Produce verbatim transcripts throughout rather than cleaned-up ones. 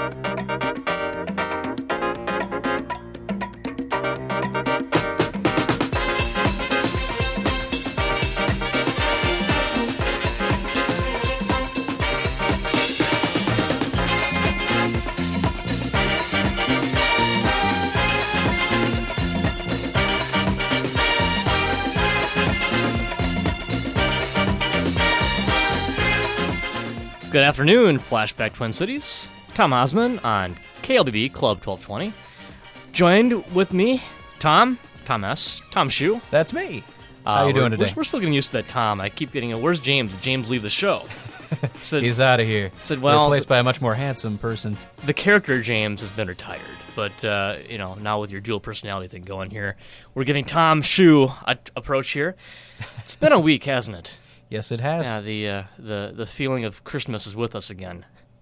Good afternoon, Flashback Twin Cities. Tom Osman on K L B B Club twelve twenty. Joined with me, Tom, Tom S., Tom Shue. That's me. Uh, How you doing we're, today? We're, we're still getting used to that Tom. I keep getting, where's James? Did James leave the show? Said, He's out of here. Said, well, replaced by a much more handsome person. The character James has been retired, but uh, you know, now with your dual personality thing going here, we're getting Tom Shue a- approach here. It's been a week, hasn't it? Yes, it has. Yeah, the uh, the the feeling of Christmas is with us again.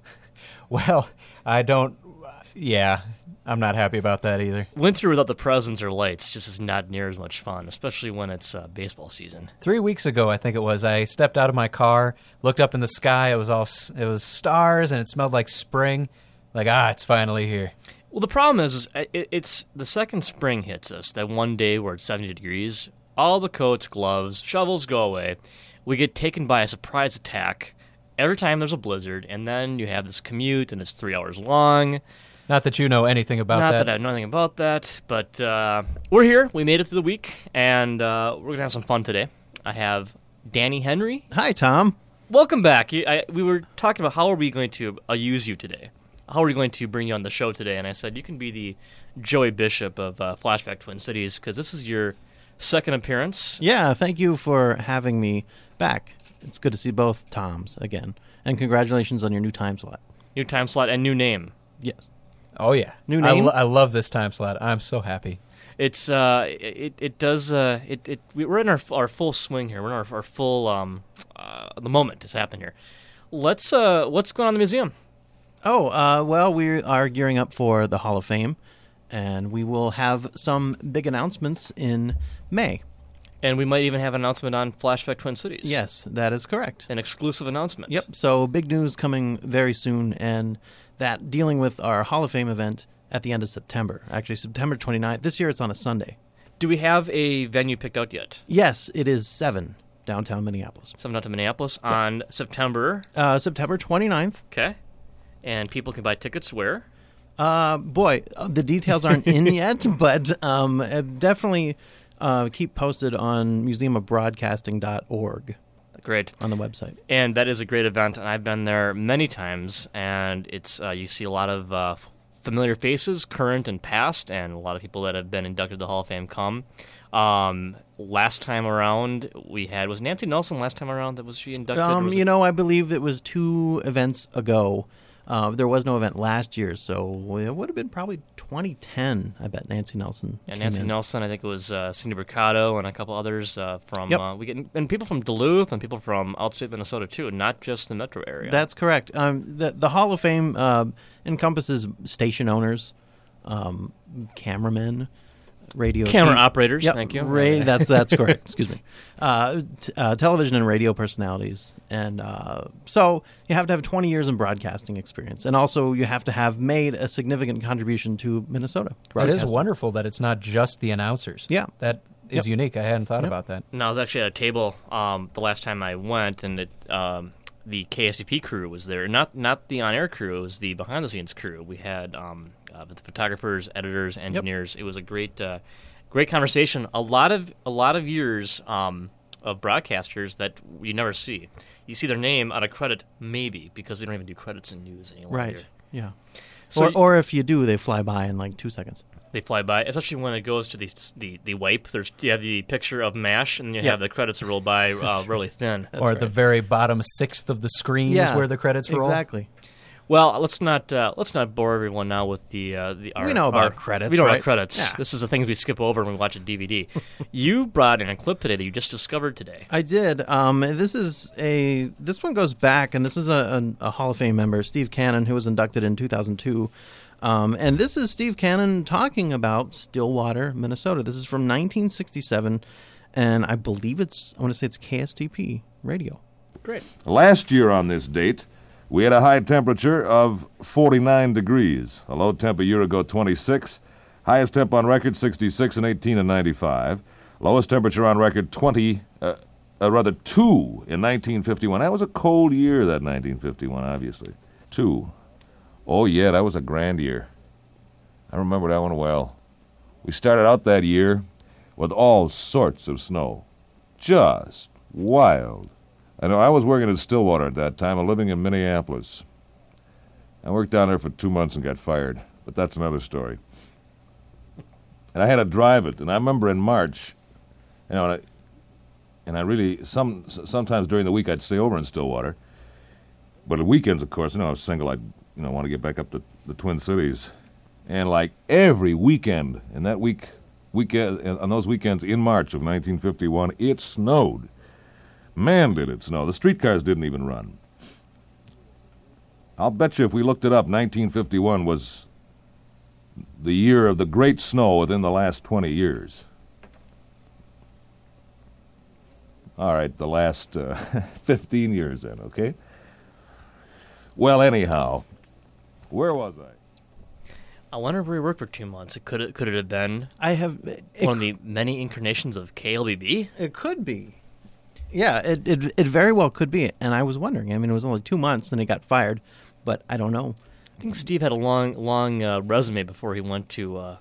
Well, I don't. Yeah, I'm not happy about that either. Winter without the presents or lights just is not near as much fun, especially when it's uh, baseball season. Three weeks ago, I think it was, I stepped out of my car, looked up in the sky. It was all it was stars, and it smelled like spring. Like, ah, it's finally here. Well, the problem is, is it, it's the second spring hits us. That one day where it's seventy degrees, all the coats, gloves, shovels go away. We get taken by a surprise attack every time there's a blizzard, and then you have this commute, and it's three hours long. Not that you know anything about Not that. Not that I know anything about that, but uh, we're here. We made it through the week, and uh, we're going to have some fun today. I have Danny Henry. Hi, Tom. Welcome back. You, I, we were talking about how are we going to uh, use you today? How are we going to bring you on the show today? And I said, you can be the Joey Bishop of uh, Flashback Twin Cities, because this is your second appearance. Yeah, thank you for having me back. It's good to see both Toms again. And congratulations on your new time slot. New time slot and new name. Yes. Oh, yeah. New I, name? lo- I love this time slot. I'm so happy. It's uh, it it does uh, it it we're in our our full swing here. We're in our our full um, uh, the moment has happened here. Let's uh, what's going on in the museum? Oh, uh, well, we are gearing up for the Hall of Fame, and we will have some big announcements in May. And we might even have an announcement on Flashback Twin Cities. Yes, that is correct. An exclusive announcement. Yep, so big news coming very soon, and that dealing with our Hall of Fame event at the end of September. Actually, September twenty-ninth. This year it's on a Sunday. Do we have a venue picked out yet? Yes, it is seven, downtown Minneapolis. seven downtown Minneapolis on September? Uh, September twenty-ninth. Okay. And people can buy tickets where? Uh, boy, the details aren't in yet, but um, definitely uh, keep posted on museum of broadcasting dot org. Great. On the website. And that is a great event, and I've been there many times, and it's uh, you see a lot of uh, familiar faces, current and past, and a lot of people that have been inducted to the Hall of Fame come. Um, last time around, we had, was Nancy Nelson last time around, that was she inducted? Um, was you it? know, I believe it was two events ago. Uh, there was no event last year, so it would have been probably twenty ten, I bet, Nancy Nelson. Yeah, Nancy in. Nelson, I think it was uh, Cindy Mercado and a couple others uh, from, yep. uh, we get, and people from Duluth and people from outside Minnesota, too, not just the metro area. That's correct. Um, the, the Hall of Fame uh, encompasses station owners, um, cameramen, radio... Camera te- operators, yep, thank you. Ra- that's that's correct, excuse me. Uh, t- uh, television and radio personalities. And uh, so you have to have twenty years in broadcasting experience. And also you have to have made a significant contribution to Minnesota. It is wonderful that it's not just the announcers. Yeah. That is yep. unique. I hadn't thought yep. about that. And I was actually at a table um, the last time I went, and it, um, the K S D P crew was there. Not not the on-air crew, it was the behind-the-scenes crew. We had um, uh, the photographers, editors, engineers. Yep. It was a great uh, great conversation. A lot of a lot of years um, of broadcasters that you never see. You see their name on a credit, maybe, because we don't even do credits in news any longer. Right, yeah. So or, or if you do, they fly by in like two seconds. They fly by, especially when it goes to the the, the wipe. There's you have the picture of MASH, and you yeah. have the credits roll by uh, really thin. That's or at right. the very bottom sixth of the screen yeah, is where the credits roll. Exactly. Well, let's not uh, let's not bore everyone now with the uh, the. Our, we know about our, credits. We know right? about credits. Yeah. This is the things we skip over when we watch a D V D. You brought in a clip today that you just discovered today. I did. Um, this is a this one goes back, and this is a, a, a Hall of Fame member, Steve Cannon, who was inducted in two thousand two. Um, and this is Steve Cannon talking about Stillwater, Minnesota. This is from nineteen sixty-seven, and I believe it's I want to say it's K S T P radio. Great. Last year on this date, We had a high temperature of forty-nine degrees. A low temp a year ago, twenty-six. Highest temp on record, sixty-six and eighteen and ninety-five. Lowest temperature on record, twenty, uh, uh, rather two in nineteen fifty-one. That was a cold year, that nineteen fifty-one, obviously. Two. Oh, yeah, that was a grand year. I remember that one well. We started out that year with all sorts of snow. Just wild. I know I was working in Stillwater at that time and living in Minneapolis. I worked down there for two months and got fired, but that's another story. And I had to drive it, and I remember in March, you know, and I, and I really, some sometimes during the week I'd stay over in Stillwater, but on weekends, of course, you know, I was single, I'd, you know, want to get back up to the Twin Cities. And like every weekend, in that week, weekend, on those weekends in March of nineteen fifty-one, it snowed. Man, did it snow. The streetcars didn't even run. I'll bet you if we looked it up, nineteen fifty-one was the year of the great snow within the last twenty years. All right, the last uh, fifteen years then, okay? Well, anyhow, where was I? I wonder where he worked for two months. It could it could it have been I have it, one of the many incarnations of K L B B? It could be. Yeah, it, it it very well could be. And I was wondering. I mean, it was only two months, then he got fired, but I don't know. I think Steve had a long long uh, resume before he went to uh,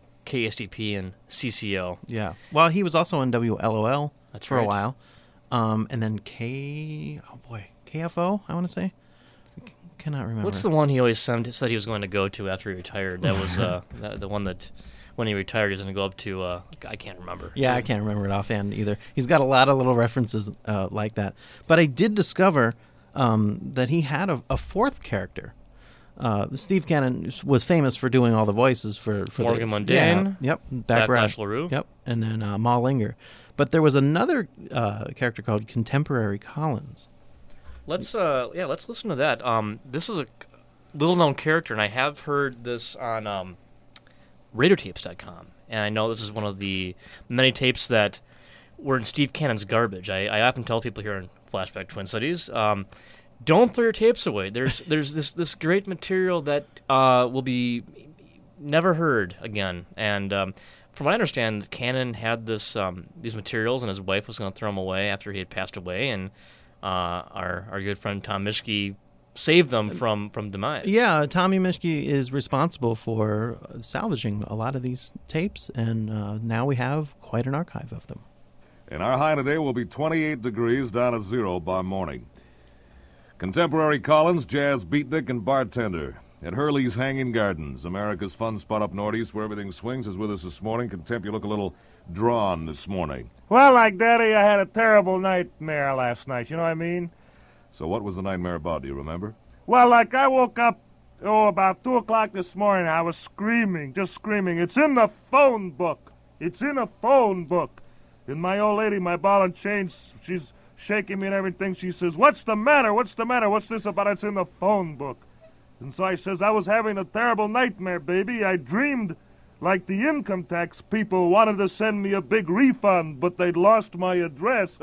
K S D P and C C O. Yeah. Well, he was also on W L O L That's for right. a while, um, and then K. Oh boy, K F O. I want to say. C- cannot remember. What's the one he always said said he was going to go to after he retired? That was uh, the, the one that when he retired he was going to go up to. Uh, I can't remember. Yeah, I can't remember it offhand either. He's got a lot of little references uh, like that. But I did discover um, that he had a, a fourth character. Uh, Steve Cannon was famous for doing all the voices for, for Morgan the, Mundane, Yeah, yep, background. Backlash LaRue. Yep, and then uh, Ma Linger. But there was another uh, character called Contemporary Collins. Let's uh yeah let's listen to that. Um, this is a little known character, and I have heard this on um, Radiotapes dot com, and I know this is one of the many tapes that were in Steve Cannon's garbage. I, I often tell people here in Flashback Twin Cities, um, don't throw your tapes away. There's there's this this great material that uh, will be never heard again, and um, from what I understand, Cannon had this um, these materials, and his wife was going to throw them away after he had passed away, and uh, our our good friend Tom Mischke saved them from, from demise. Yeah, Tommy Mischke is responsible for salvaging a lot of these tapes, and uh, now we have quite an archive of them. And our high today will be twenty-eight degrees down at zero by morning. Contemporary Collins, jazz beatnik and bartender at Hurley's Hanging Gardens, America's fun spot up northeast where everything swings, is with us this morning. Contemp, you look a little drawn this morning. Well, like Daddy, I had a terrible nightmare last night, you know what I mean? So what was the nightmare about, do you remember? Well, like I woke up, oh, about two o'clock this morning, I was screaming, just screaming. It's in the phone book. It's in a phone book. And my old lady, my ball and chain, she's shaking me and everything. She says, what's the matter? What's the matter? What's this about? It's in the phone book. And so I says, I was having a terrible nightmare, baby. I dreamed like the income tax people wanted to send me a big refund, but they'd lost my address.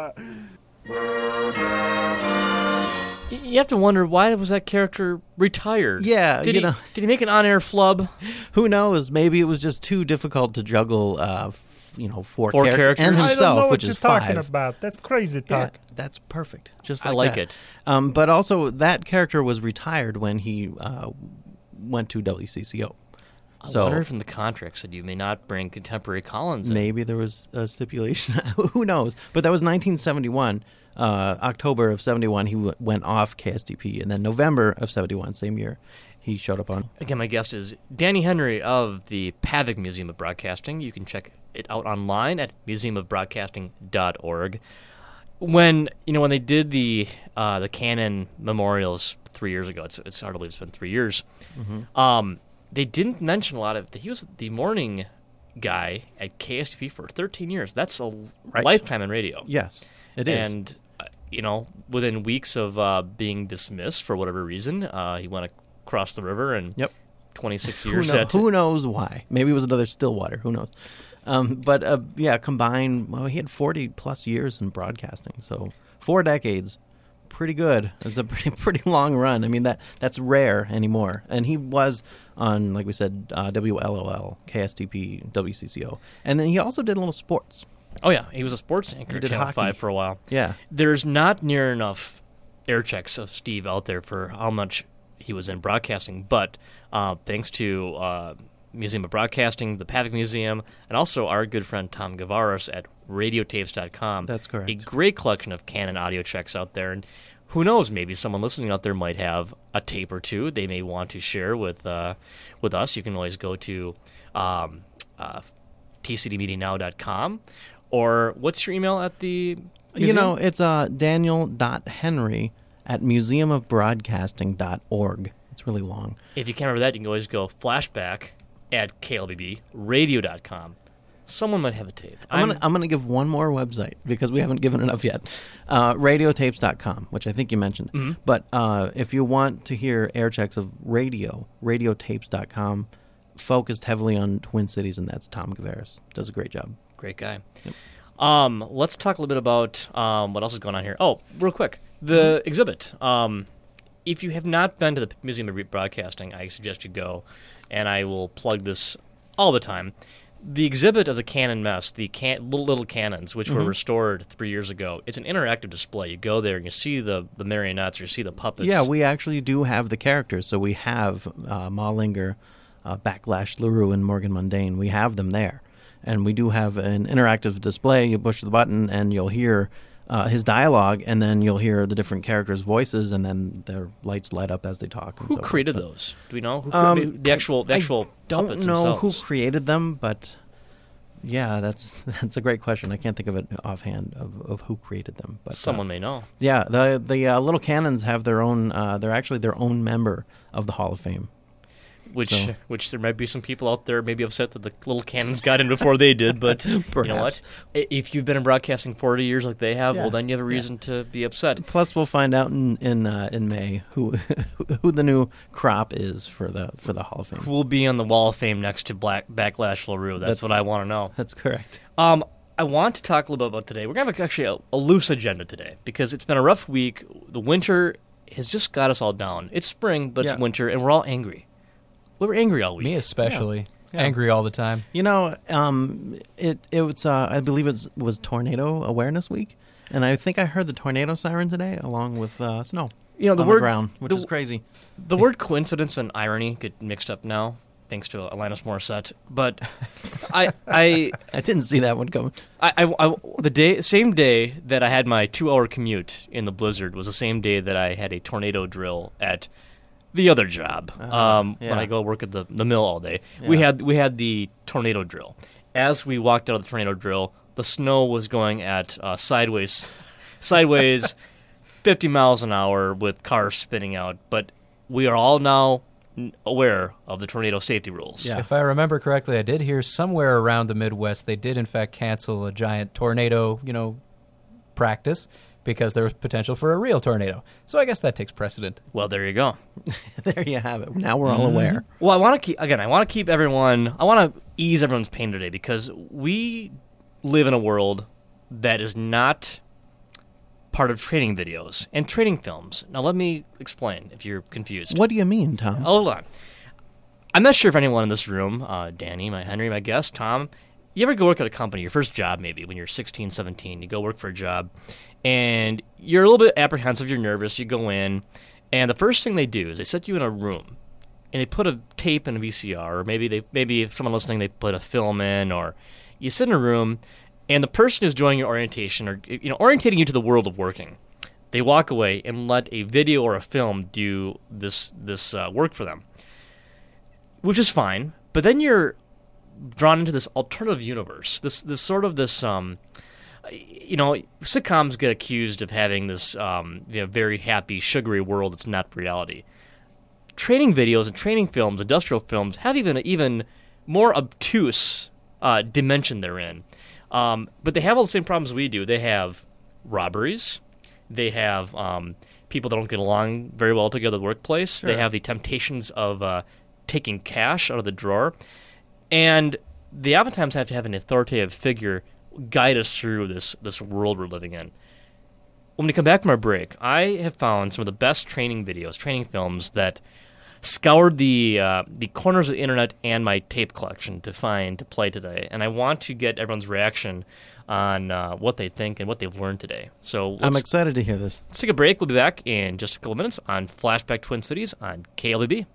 You have to wonder, why was that character retired? Yeah, did you he, know. Did he make an on-air flub? Who knows? Maybe it was just too difficult to juggle, uh, f- you know, four, Four char- characters? and I himself, I don't know what which you're is talking five. about. That's crazy Yeah, talk. that's perfect. Just I like like that. it. Um, but also, that character was retired when he uh, went to W C C O. I So wonder if in the contract said you may not bring Contemporary Collins in. maybe there was a stipulation. Who knows? But that was nineteen seventy-one. Uh, October of seventy-one, he w- went off K S D P. And then November of seventy-one, same year, he showed up on. Again, my guest is Danny Henry of the Pavik Museum of Broadcasting. You can check it out online at museum of broadcasting dot org. When you know when they did the uh, the Cannon memorials three years ago, it's it's hard to believe it's been three years. Mm-hmm. Um, they didn't mention a lot of. He was the morning guy at K S D P for thirteen years. That's a Right. lifetime in radio. Yes, it is. And uh, you know, within weeks of uh, being dismissed for whatever reason, uh, he went across the river and Yep. twenty-six Who, years. know, at, who knows why? Maybe it was another Stillwater. Who knows? Um, but uh, yeah, combined, well, he had forty plus years in broadcasting, so four decades pretty good. It's a pretty pretty long run. I mean that that's rare anymore. And he was on, like we said, uh, W L O L, K S T P, W C C O, and then he also did a little sports. Oh yeah, he was a sports anchor He at did Channel hockey. Five for a while. Yeah. There's not near enough air checks of Steve out there for how much he was in broadcasting, but uh, thanks to uh, Museum of Broadcasting, the Pavic Museum, and also our good friend Tom Gavaris at radiotapes dot com. That's correct. A great collection of Canon audio checks out there, and who knows, maybe someone listening out there might have a tape or two they may want to share with uh, with us. You can always go to um, uh, T C D media now dot com, or what's your email at the museum? You know, it's uh, daniel dot henry at museum of broadcasting dot org. It's really long. If you can't remember that, you can always go flashback at K L B B radio dot com. Someone might have a tape. I'm, gonna I'm gonna give one more website because we haven't given enough yet. Uh, radiotapes dot com, which I think you mentioned. Mm-hmm. But uh, if you want to hear air checks of radio, radiotapes dot com, focused heavily on Twin Cities, and that's Tom Gavaris. Does a great job. Great guy. Um, let's talk a little bit about um, what else is going on here. Oh, real quick, the exhibit. Um, if you have not been to the Museum of Broadcasting, I suggest you go, and I will plug this all the time. The exhibit of the Cannon Mess, the can- little, little cannons, which were restored three years ago, it's an interactive display. You go there and you see the, the marionettes or you see the puppets. Yeah, we actually do have the characters. So we have uh, Maulinger, uh, Backlash LaRue, and Morgan Mundane. We have them there. And we do have an interactive display. You push the button and you'll hear uh, his dialogue, and then you'll hear the different characters' voices, and then their lights light up as they talk. And Who so forth. created But, those? Do we know? Who Um, created the actual the actual I don't puppets know themselves? who created them, but yeah, that's that's a great question. I can't think of it offhand of, of who created them. But uh, Someone may know. yeah, the the uh, little cannons have their own. Uh, they're actually their own member of the Hall of Fame. Which, So- which there might be some people out there maybe upset that the little cannons got in before they did, but you know Perhaps. what? I- If you've been in broadcasting forty years like they have, Yeah, well, then you have a yeah. reason to be upset. Plus, we'll find out in in, uh, in May who who the new crop is for the for the Hall of Fame. Who will be on the Wall of Fame next to Black Backlash LaRue? That's, That's- what I want to know. That's correct. Um, I want to talk a little bit about today. We're going to have actually a, a loose agenda today because it's been a rough week. The winter has just got us all down. It's spring, but Yeah. it's winter, and we're all angry. We were angry all week. Me especially. Yeah. Angry all the time. You know, um, it it was uh, I believe it was, was Tornado Awareness Week, and I think I heard the tornado siren today along with uh, snow. You know, the on word- the ground, which the- is crazy. The word coincidence and irony get mixed up now, thanks to Alanis Morissette. But I, I, I didn't see that one coming. I, I, I- the day, same day that I had my two-hour commute in the blizzard was the same day that I had a tornado drill at the other job. Uh, um, yeah. When I go work at the, the mill all day, we Yeah. had we had the tornado drill. As we walked out of the tornado drill, the snow was going at uh, sideways, sideways, fifty miles an hour with cars spinning out. But we are all now n- aware of the tornado safety rules. Yeah. If I remember correctly, I did hear somewhere around the Midwest they did in fact cancel a giant tornado, you know, practice because there was potential for a real tornado. So I guess that takes precedent. Well, there you go. There you have it. Now we're all aware. Well, I want to keep again. I want to keep everyone. I want to ease everyone's pain today because we live in a world that is not part of training videos and training films. Now, let me explain if you're confused. What do you mean, Tom? Hold on. I'm not sure if anyone in this room, uh, Danny, my Henry, my guest, Tom, you ever go work at a company, your first job maybe, when you're sixteen, seventeen, you go work for a job, and you're a little bit apprehensive, you're nervous, you go in, and the first thing they do is they set you in a room, and they put a tape in a V C R, or maybe they maybe if someone listening, they put a film in, or you sit in a room, and the person who's doing your orientation, or you know, orientating you to the world of working, they walk away and let a video or a film do this this uh, work for them, which is fine. But then you're drawn into this alternative universe, this this sort of this um, you know, sitcoms get accused of having this um, you know, very happy, sugary world that's not reality. Training videos and training films, industrial films, have even even more obtuse uh, dimension they're in. Um, but they have all the same problems we do. They have robberies. They have um, people that don't get along very well together in the workplace. They Sure. have the temptations of uh, taking cash out of the drawer. And they oftentimes have to have an authoritative figure guide us through this, this world we're living in. when we come back from our break, I have found some of the best training videos, training films that scoured the uh, the corners of the internet and my tape collection to find to play today, and I want to get everyone's reaction on uh, what they think and what they've learned today. So let's, I'm excited to hear this. let's take a break. We'll be back in just a couple minutes on Flashback Twin Cities on K L B B.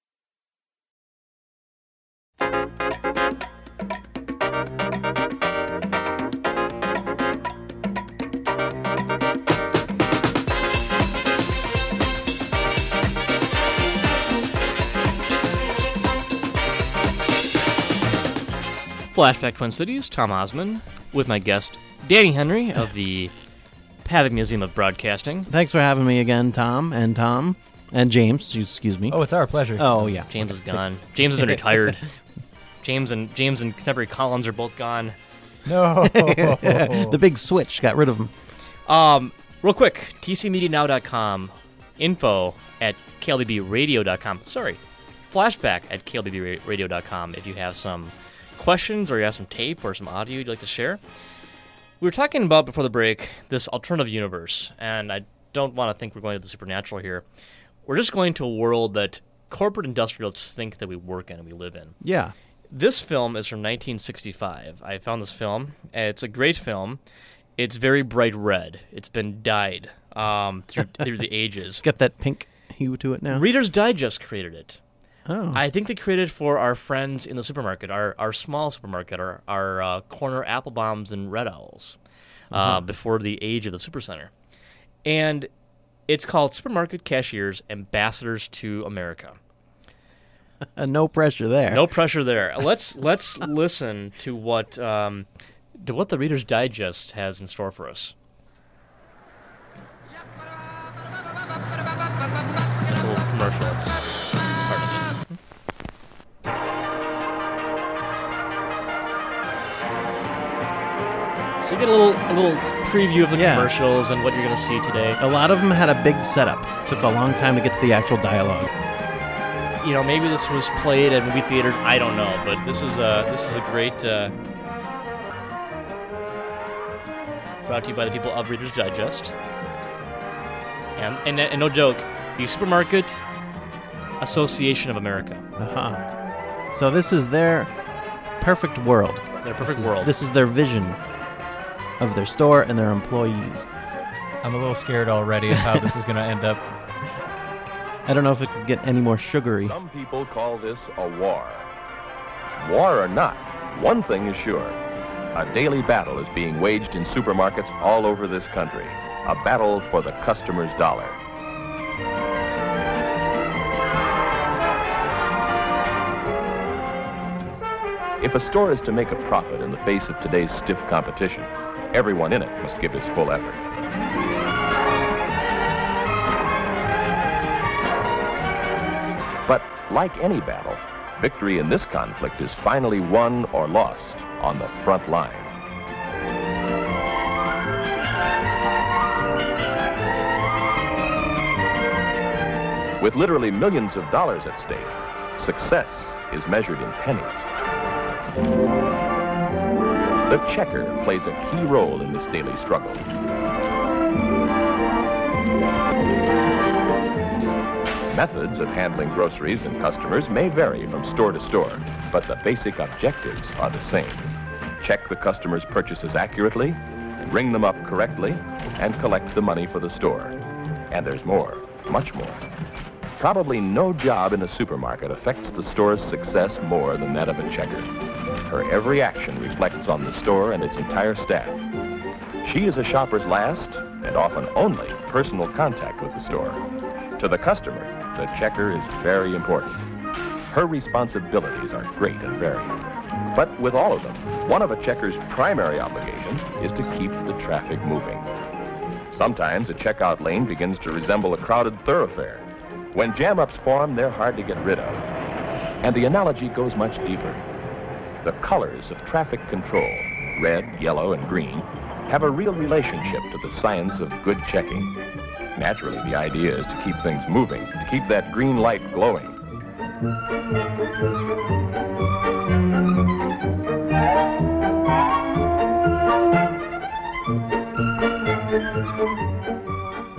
Flashback Twin Cities, Tom Osmond, with my guest, Danny Henry of the Paddock Museum of Broadcasting. Thanks for having me again, Tom, and Tom, and James, excuse me. Oh, it's our pleasure. Oh, yeah. James is gone. James has been retired. James and James and Contemporary Collins are both gone. No. The big switch got rid of him. Um, real quick, t c media now dot com, info at k l b b radio dot com. Sorry, flashback at k l b b radio dot com if you have some questions or you have some tape or some audio you'd like to share. We were talking about, before the break, this alternative universe, and I don't want to think we're going to the supernatural here. We're just going to a world that corporate industrialists think that we work in and we live in. Yeah. This film is from nineteen sixty-five. I found this film. It's a great film. It's very bright red. It's been dyed um, through through the ages. It's got that pink hue to it now. Reader's Digest created it. Oh. I think they created it for our friends in the supermarket, our our small supermarket, our, our uh, corner Applebombs and Red Owls, uh, Uh-huh. before the age of the Supercenter. And it's called Supermarket Cashiers Ambassadors to America. Uh, no pressure there. No pressure there. Let's let's listen to what um, to what the Reader's Digest has in store for us. It's a little commercial. It's part of it. So you get a little a little preview of the Yeah. commercials and what you're going to see today. A lot of them had a big setup. Took a long time to get to the actual dialogue. You know, maybe this was played at movie theaters. I don't know, but this is a this is a great. Uh, brought to you by the people of Reader's Digest, and and, and no joke, the Supermarket Association of America. Uh-huh. So this is their perfect world. Their perfect this is, world. This is their vision of their store and their employees. I'm a little scared already of how this is going to end up. I don't know if it could get any more sugary. Some people call this a war. War or not, one thing is sure. A daily battle is being waged in supermarkets all over this country. A battle for the customer's dollar. If a store is to make a profit in the face of today's stiff competition, everyone in it must give his full effort. But like any battle, victory in this conflict is finally won or lost on the front line. With literally millions of dollars at stake, success is measured in pennies. The checker plays a key role in this daily struggle. Methods of handling groceries and customers may vary from store to store, but the basic objectives are the same. Check the customer's purchases accurately, ring them up correctly, and collect the money for the store. And there's more, much more. Probably no job in a supermarket affects the store's success more than that of a checker. Her every action reflects on the store and its entire staff. She is a shopper's last, and often only, personal contact with the store. To the customer, the checker is very important. Her responsibilities are great and varied. But with all of them, one of a checker's primary obligations is to keep the traffic moving. Sometimes a checkout lane begins to resemble a crowded thoroughfare. When jam-ups form, they're hard to get rid of. And the analogy goes much deeper. The colors of traffic control, red, yellow, and green, have a real relationship to the science of good checking. Naturally, the idea is to keep things moving, to keep that green light glowing.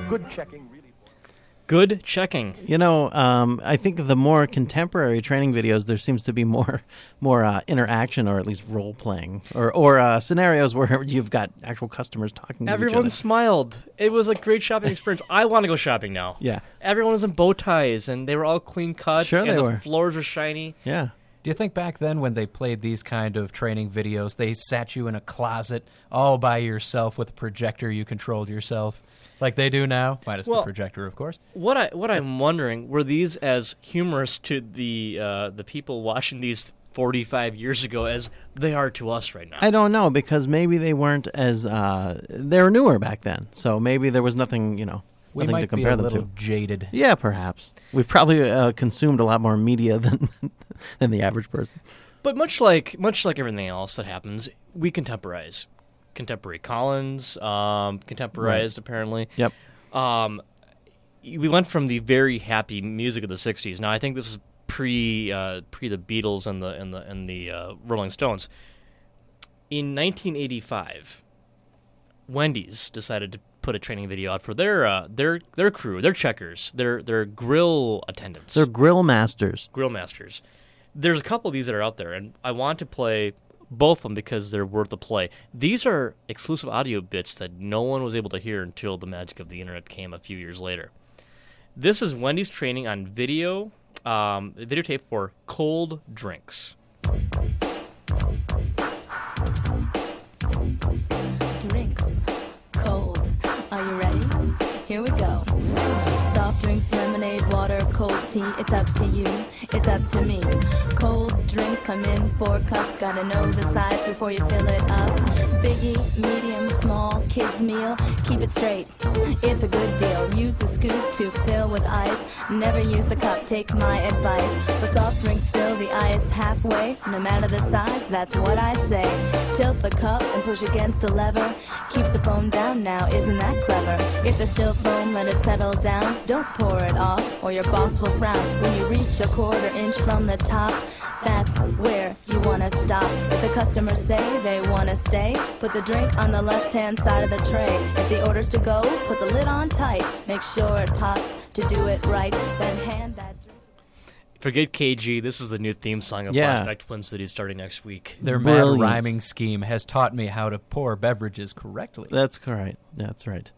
Good checking really... Good checking. You know, um, I think the more contemporary training videos, there seems to be more more uh, interaction, or at least role playing, or or uh, scenarios where you've got actual customers talking to Everyone each other. smiled. It was a great shopping experience. I want to go shopping now. Yeah. Everyone was in bow ties, and they were all clean cut. Sure and they the were. floors were shiny. Yeah. Do you think back then when they played these kind of training videos, they sat you in a closet all by yourself with a projector you controlled yourself? Like they do now, minus Well, the projector, of course. What I what I'm wondering, were these as humorous to the uh, the people watching these forty-five years ago as they are to us right now? I don't know, because maybe they weren't as uh, they were newer back then, so maybe there was nothing, you know, We nothing to might be compare a them little to. jaded. Yeah, perhaps we've probably uh, consumed a lot more media than than the average person. But much like much like everything else that happens, we contemporize. Contemporary Collins, um, contemporized apparently. Yep. Um, we went from the very happy music of the sixties. Now I think this is pre uh, pre the Beatles and the and the and the uh, Rolling Stones. In nineteen eighty-five, Wendy's decided to put a training video out for their uh, their their crew, their checkers, their their grill attendants, They're grill masters. grill masters. There's a couple of these that are out there, and I want to play both of them because they're worth the play. These are exclusive audio bits that no one was able to hear until the magic of the internet came a few years later. This is Wendy's training on video, um, videotape for cold drinks. Drinks. Cold. Are you ready? Here we go. Soft drinks, lemonade, water, cold tea. It's up to you. It's up to me. Cold drinks come in four cups. Gotta know the size before you fill it up. Biggie, medium, small, kids meal. Keep it straight. It's a good deal. Use the scoop to fill with ice. Never use the cup. Take my advice. For soft drinks, fill the ice halfway. No matter the size, that's what I say. Tilt the cup and push against the lever. Keeps the foam down now. Isn't that clever? If there's still foam, let it settle down. Don't pour it off, or your boss will frown. When you reach a quarter inch from the top, that's where you want to stop. If the customers say they want to stay, put the drink on the left-hand side of the tray. If the order's to go, put the lid on tight. Make sure it pops to do it right. Then hand that drink. Forget K G. This is the new theme song of Yeah. Flashback Twin City starting next week. Their Brilliant. mad rhyming scheme has taught me how to pour beverages correctly. That's correct. That's right.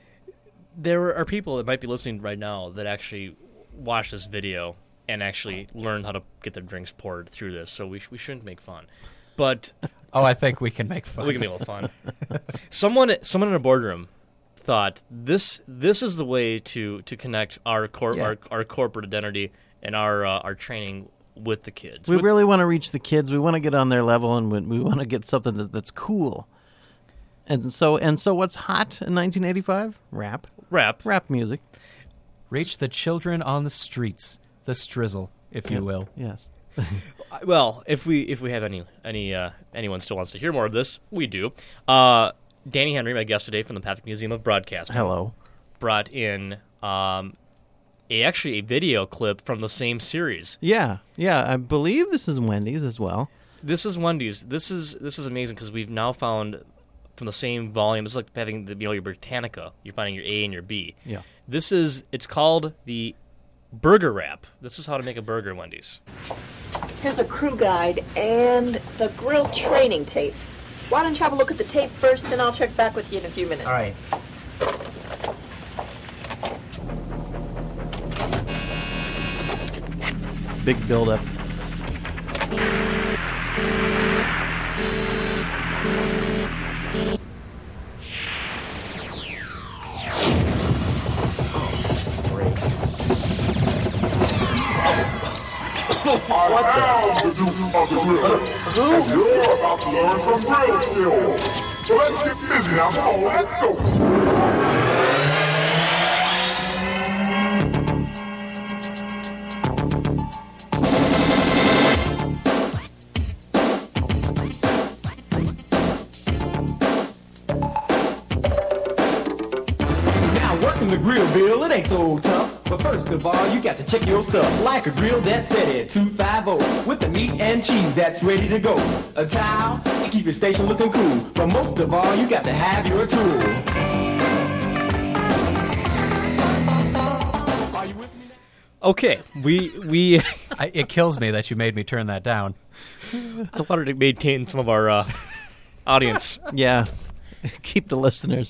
There are people that might be listening right now that actually watch this video and actually learn how to get their drinks poured through this, so we, sh- we shouldn't make fun. But Oh, I think we can make fun. we can make a little fun. someone someone in a boardroom thought this this is the way to, to connect our, cor- Yeah. our our corporate identity and our uh, our training with the kids. We With- really want to reach the kids. We want to get on their level, and we, we want to get something that, that's cool. And so, and so, what's hot in nineteen eighty-five? Rap, rap. rap music. Reach the children on the streets, the strizzle, if you will. Yes. Well, if we if we have any any uh, anyone still wants to hear more of this, we do. Uh, Danny Henry, my guest today from the Patrick Museum of Broadcasting, Hello. brought in um, a actually a video clip from the same series. Yeah, yeah. I believe this is Wendy's as well. This is Wendy's. This is this is amazing because we've now found from the same volume. It's like having the, you know, your Britannica. You're finding your A and your B. Yeah. This is it's called the burger wrap. This is how to make a burger at Wendy's. Here's a crew guide and the grill training tape. Why don't you have a look at the tape first, and I'll check back with you in a few minutes. All right. Big build-up. I am the Duke of the Grill. And you're about to learn some grill skills. So let's get busy now. Come on, let's go. Now working the grill, Bill, it ain't so tough. But first of all, you got to check your stuff. Like a grill that's set at two fifty with the meat and cheese that's ready to go. A towel to keep your station looking cool. But most of all, you got to have your tool. Okay, we we. I, it kills me that you made me turn that down. I wanted to maintain some of our uh, audience. Yeah, keep the listeners.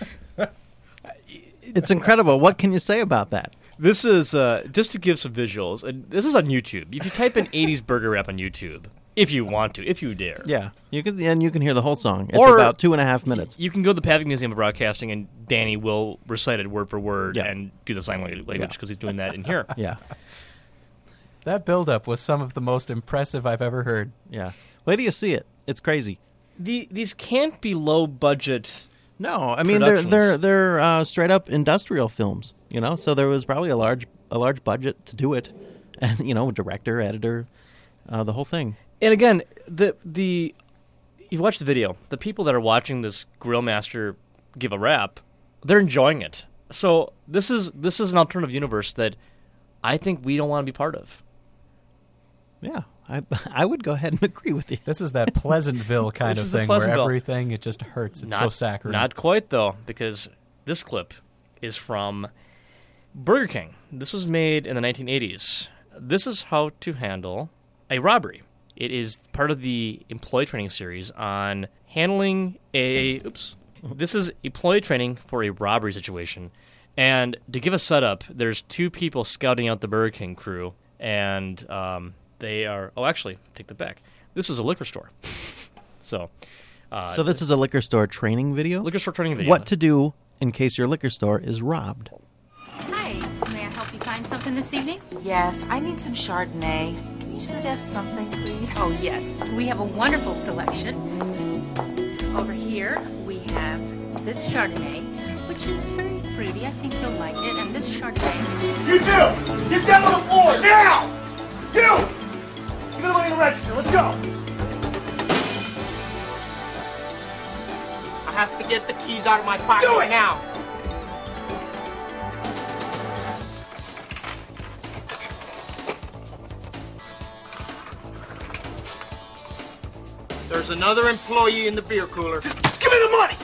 It's incredible. What can you say about that? This is uh, just to give some visuals, and this is on YouTube. If you type in eighties burger rap on YouTube, if you want to, if you dare, Yeah, you can, and you can hear the whole song. It's Or- about two and a half minutes. you can go to the Pavlik Museum of Broadcasting, and Danny will recite it word for word Yeah. and do the sign language Yeah. because he's doing that in here. Yeah, That buildup was some of the most impressive I've ever heard. yeah. Wait till you see it. It's crazy. The, these can't be low budget. No, I mean they're Productions. they're they're uh, straight up industrial films, you know. So there was probably a large a large budget to do it, and you know, director, editor, uh, the whole thing. And again, the the you watch the video. The people that are watching this grill master give a rap, they're enjoying it. So this is this is an alternative universe that I think we don't want to be part of. Yeah, I I would go ahead and agree with you. This is that Pleasantville kind This of is the thing where Pleasantville. everything, it just hurts. It's Not, so saccharine. Not quite, though, because this clip is from Burger King. This was made in the nineteen eighties. This is how to handle a robbery. It is part of the employee training series on handling a... Oops. This is employee training for a robbery situation. And to give a setup, there's two people scouting out the Burger King crew, and um, they are... Oh, actually, take that back. This is a liquor store. so... Uh, So this is a liquor store training video. liquor store training video. What to do in case your liquor store is robbed. Hi, may I help you find something this evening? Yes, I need some Chardonnay. Can you suggest something, please? Oh, yes. We have a wonderful selection. Over here, we have this Chardonnay, which is very fruity. I think you'll like it. And this Chardonnay. You two! Get down on the floor, now! You! Get the money in the register, let's go! I have to get the keys out of my pocket Do it! now. There's another employee in the beer cooler. Just, just give me the money!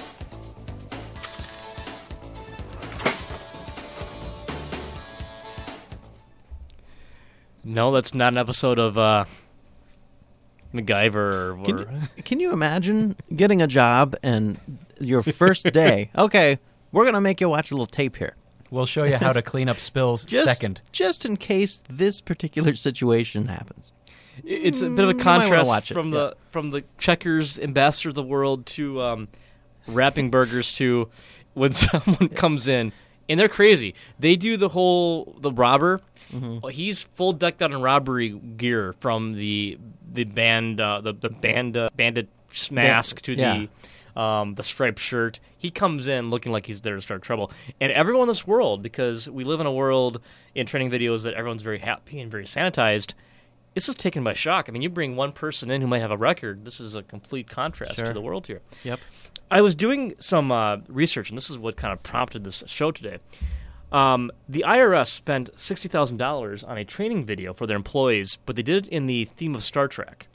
No, that's not an episode of uh, MacGyver. Or, Can you, can you imagine getting a job and your first day? Okay, we're gonna make you watch a little tape here. We'll show you how to clean up spills Just, second. just in case this particular situation happens. it's a bit of a Mm, you might wanna contrast watch it, from yeah. the from the Checkers ambassador of the world to um, wrapping burgers to when someone comes in and they're crazy. They do the whole the robber. Mm-hmm. Well, he's full decked out in robbery gear from the the band uh, the the band uh, bandit mask to yeah. the um, the striped shirt. He comes in looking like he's there to start trouble. And everyone in this world, because we live in a world in training videos that everyone's very happy and very sanitized, this is taken by shock. I mean, you bring one person in who might have a record. This is a complete contrast Sure. to the world here. Yep. I was doing some uh, research, and this is what kind of prompted this show today. Um, the I R S spent sixty thousand dollars on a training video for their employees, but they did it in the theme of Star Trek.